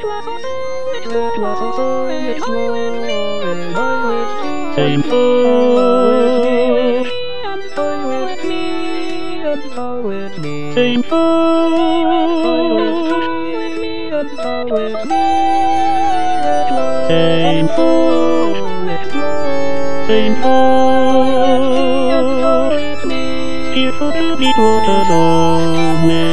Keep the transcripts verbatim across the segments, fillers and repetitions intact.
Same food. Same food. Same food. Same food. Beautiful to be water lonely.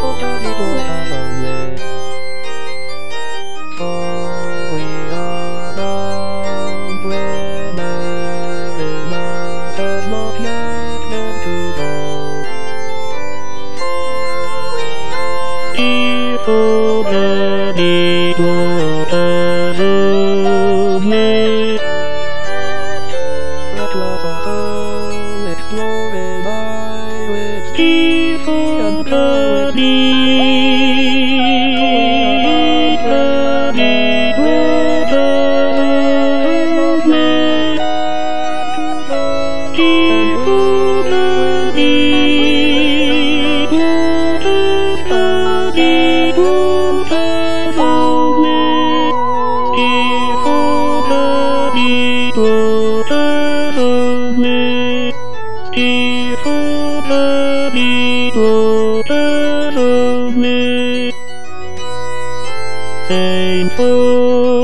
Beautiful dirty water lonely. Beautiful dirty dirty water lonely. Beautiful dirty Same food.